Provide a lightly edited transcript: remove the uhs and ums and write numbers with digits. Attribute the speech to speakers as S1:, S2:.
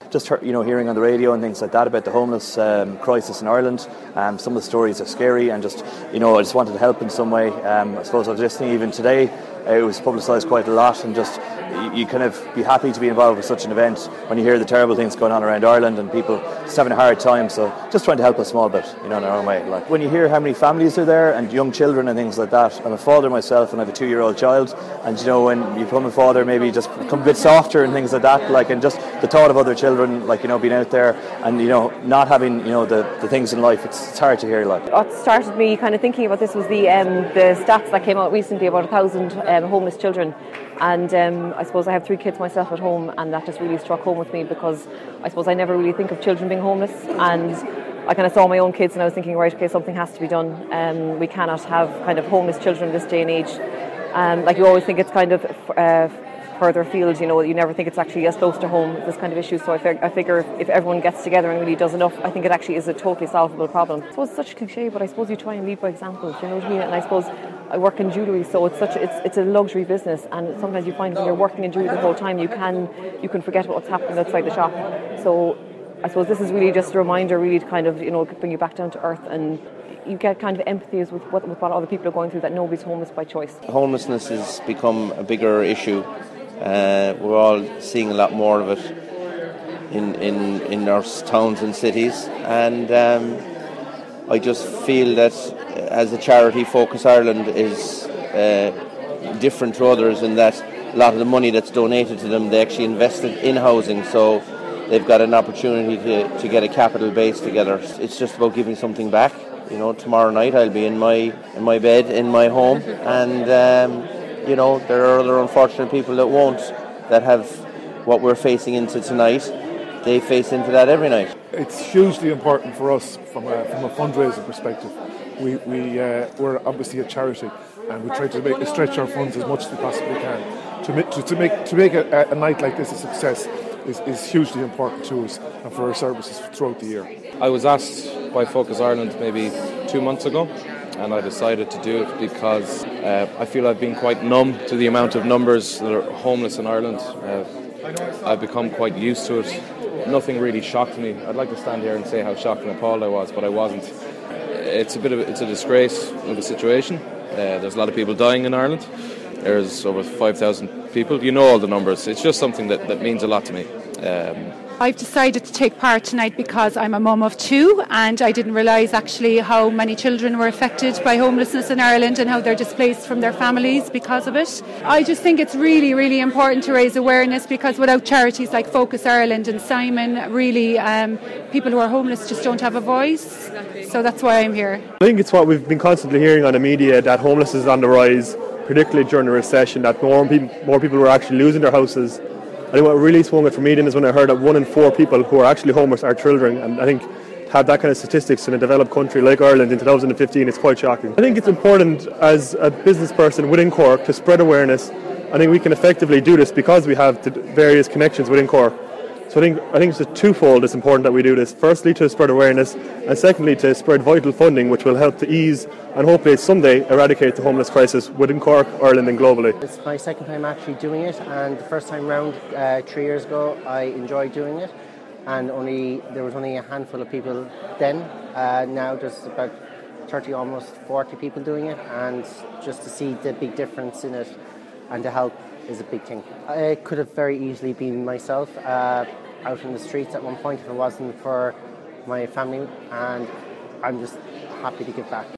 S1: just hearing on the radio and things like that about the homeless crisis in Ireland. Some of the stories are scary, and just I just wanted to help in some way. I suppose I was listening even today. It was publicised quite a lot, and just you kind of be happy to be involved with such an event when you hear the terrible things going on around Ireland and people just having a hard time. So just trying to help a small bit, in our own way. Like when you hear how many families are there and young children and things like that. I'm a father myself, and I have a 2-year-old child. And when you become a father, maybe you just become a bit softer and things like that. Like, and just the thought of other children, being out there and not having the things in life. It's hard to hear. Like
S2: what started me kind of thinking about this was the stats that came out recently about 1,000 homeless children. And I suppose I have 3 kids myself at home, and that just really struck home with me, because I suppose I never really think of children being homeless, and I kind of saw my own kids and I was thinking, right, okay, something has to be done. We cannot have kind of homeless children in this day and age. You always think it's kind of further afield, you never think it's actually as close to home, this kind of issue. So I figure if everyone gets together and really does enough, I think it actually is a totally solvable problem. I suppose it's such a cliche, but I suppose you try and lead by example, you know what I mean? And I suppose I work in jewellery, so it's a luxury business, and sometimes you find when you're working in jewellery the whole time, you can forget about what's happening outside the shop. So I suppose this is really just a reminder, really, to kind of bring you back down to earth, and you get kind of empathy with what other people are going through, that nobody's homeless by choice.
S3: Homelessness has become a bigger issue. We're all seeing a lot more of it in our towns and cities, and I just feel that as a charity, Focus Ireland is different to others in that a lot of the money that's donated to them, they actually invested in housing, so they've got an opportunity to get a capital base together. It's just about giving something back. Tomorrow night I'll be in my bed in my home, and there are other unfortunate people that won't, that have what we're facing into tonight. They face into that every night.
S4: It's hugely important for us from a fundraising perspective. We're obviously a charity, and we try to stretch our funds as much as we possibly can. To make a night like this a success is hugely important to us and for our services throughout the year.
S5: I was asked by Focus Ireland maybe 2 months ago, and I decided to do it because I feel I've been quite numb to the amount of numbers that are homeless in Ireland. I've become quite used to it. Nothing really shocked me. I'd like to stand here and say how shocked and appalled I was, but I wasn't. It's a disgrace of the situation. There's a lot of people dying in Ireland. There's over 5,000 people. You know all the numbers. It's just something that means a lot to me.
S6: I've decided to take part tonight because I'm a mum of 2, and I didn't realise actually how many children were affected by homelessness in Ireland and how they're displaced from their families because of it. I just think it's really, really important to raise awareness, because without charities like Focus Ireland and Simon, really people who are homeless just don't have a voice. So that's why I'm here.
S7: I think it's what we've been constantly hearing on the media, that homelessness is on the rise, particularly during the recession, that more people were actually losing their houses. I think what really swung it for me then is when I heard that 1 in 4 people who are actually homeless are children, and I think to have that kind of statistics in a developed country like Ireland in 2015 is quite shocking. I think it's important as a business person within Cork to spread awareness. I think we can effectively do this because we have the various connections within Cork. So I think it's twofold. It's important that we do this. Firstly, to spread awareness, and secondly, to spread vital funding, which will help to ease and hopefully someday eradicate the homeless crisis within Cork, Ireland and globally.
S8: It's my second time actually doing it, and the first time round 3 years ago I enjoyed doing it, and there was only a handful of people then. Now there's about 30, almost 40 people doing it, and just to see the big difference in it and to help is a big thing. It could have very easily been myself out in the streets at one point if it wasn't for my family, and I'm just happy to give back.